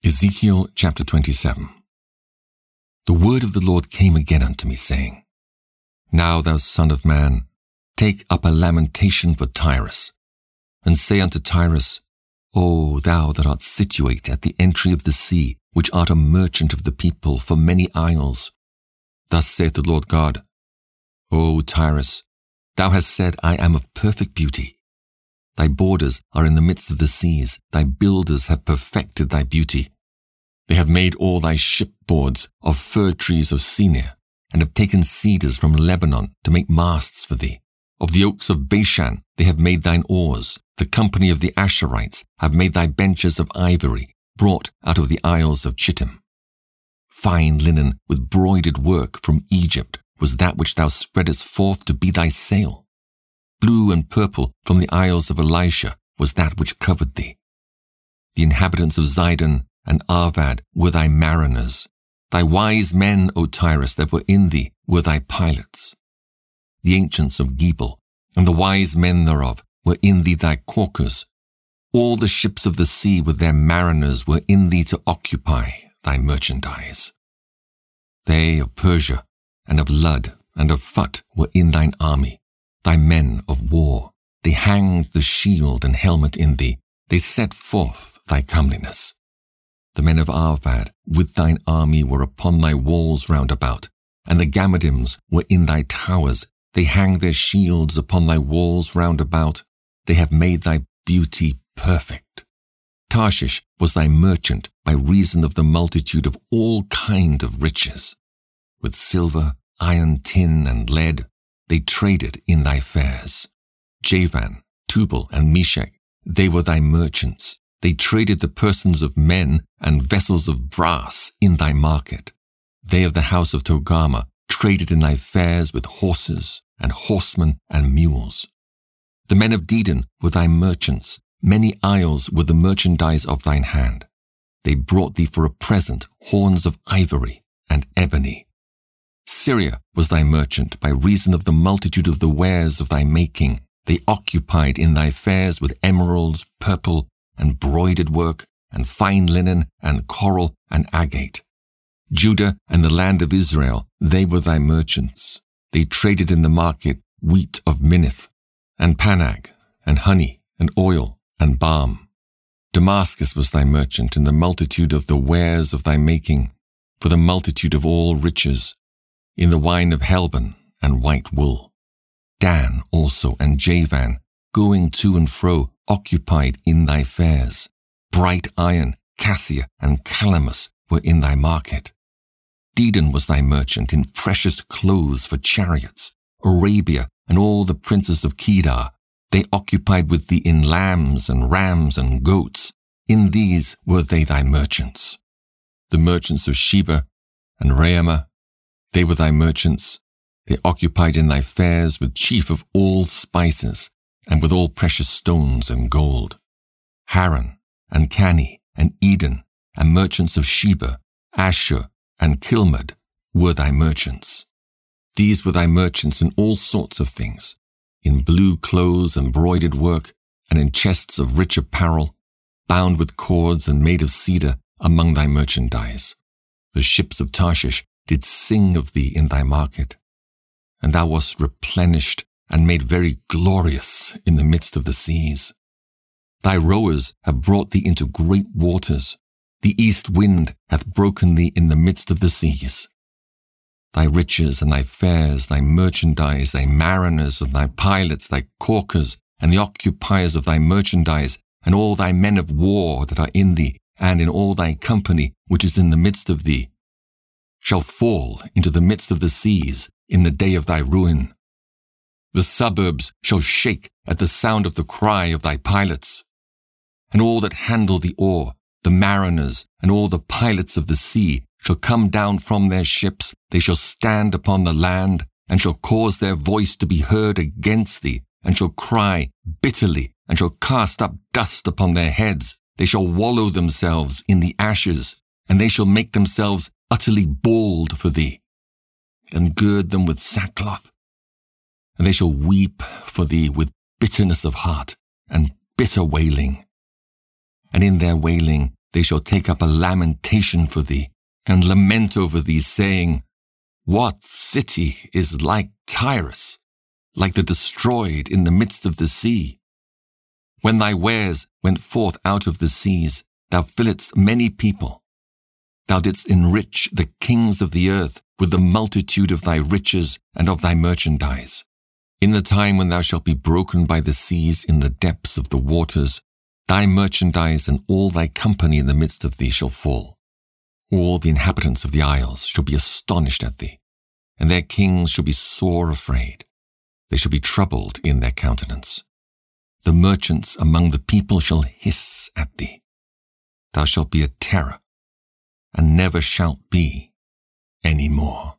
Ezekiel chapter 27. The word of the Lord came again unto me, saying, Now, thou son of man, take up a lamentation for Tyrus, and say unto Tyrus, O thou that art situate at the entry of the sea, which art a merchant of the people for many isles, thus saith the Lord God, O Tyrus, thou hast said, I am of perfect beauty. Thy borders are in the midst of the seas, thy builders have perfected thy beauty. They have made all thy shipboards of fir trees of Senir, and have taken cedars from Lebanon to make masts for thee. Of the oaks of Bashan they have made thine oars. The company of the Asherites have made thy benches of ivory, brought out of the isles of Chittim. Fine linen with broidered work from Egypt was that which thou spreadest forth to be thy sail. Blue and purple from the isles of Elisha was that which covered thee. The inhabitants of Zidon and Arvad were thy mariners. Thy wise men, O Tyrus, that were in thee were thy pilots. The ancients of Gebal and the wise men thereof were in thee thy caulkers. All the ships of the sea with their mariners were in thee to occupy thy merchandise. They of Persia and of Lud and of Phut were in thine army, thy men of war. They hanged the shield and helmet in thee. They set forth thy comeliness. The men of Arvad with thine army were upon thy walls round about, and the Gammadims were in thy towers. They hang their shields upon thy walls round about. They have made thy beauty perfect. Tarshish was thy merchant by reason of the multitude of all kind of riches. With silver, iron, tin, and lead, they traded in thy fairs. Javan, Tubal, and Meshech, they were thy merchants. They traded the persons of men and vessels of brass in thy market. They of the house of Togarmah traded in thy fairs with horses and horsemen and mules. The men of Dedan were thy merchants. Many isles were the merchandise of thine hand. They brought thee for a present horns of ivory and ebony. Syria was thy merchant by reason of the multitude of the wares of thy making. They occupied in thy fairs with emeralds, purple, and broidered work, and fine linen, and coral, and agate. Judah and the land of Israel, they were thy merchants. They traded in the market wheat of Minnith, and Panag, and honey, and oil, and balm. Damascus was thy merchant in the multitude of the wares of thy making, for the multitude of all riches, in the wine of Helbon and white wool. Dan also and Javan, going to and fro, occupied in thy fairs. Bright iron, cassia, and calamus were in thy market. Dedan was thy merchant in precious clothes for chariots. Arabia and all the princes of Kedar, they occupied with thee in lambs and rams and goats. In these were they thy merchants. The merchants of Sheba and Raamah, they were thy merchants. They occupied in thy fairs with chief of all spices, and with all precious stones and gold. Haran, and Cani, and Eden, and merchants of Sheba, Ashur, and Kilmad were thy merchants. These were thy merchants in all sorts of things, in blue clothes and broidered work, and in chests of rich apparel, bound with cords and made of cedar among thy merchandise. The ships of Tarshish did sing of thee in thy market, and thou wast replenished and made very glorious in the midst of the seas. Thy rowers have brought thee into great waters. The east wind hath broken thee in the midst of the seas. Thy riches and thy fairs, thy merchandise, thy mariners and thy pilots, thy caulkers, and the occupiers of thy merchandise, and all thy men of war that are in thee, and in all thy company which is in the midst of thee, shall fall into the midst of the seas in the day of thy ruin. The suburbs shall shake at the sound of the cry of thy pilots. And all that handle the oar, the mariners, and all the pilots of the sea, shall come down from their ships. They shall stand upon the land, and shall cause their voice to be heard against thee, and shall cry bitterly, and shall cast up dust upon their heads. They shall wallow themselves in the ashes, and they shall make themselves utterly bald for thee, and gird them with sackcloth. And they shall weep for thee with bitterness of heart and bitter wailing. And in their wailing they shall take up a lamentation for thee, and lament over thee, saying, What city is like Tyrus, like the destroyed in the midst of the sea? When thy wares went forth out of the seas, thou filledst many people. Thou didst enrich the kings of the earth with the multitude of thy riches and of thy merchandise. In the time when thou shalt be broken by the seas in the depths of the waters, thy merchandise and all thy company in the midst of thee shall fall. All the inhabitants of the isles shall be astonished at thee, and their kings shall be sore afraid. They shall be troubled in their countenance. The merchants among the people shall hiss at thee. Thou shalt be a terror, and never shalt be any more.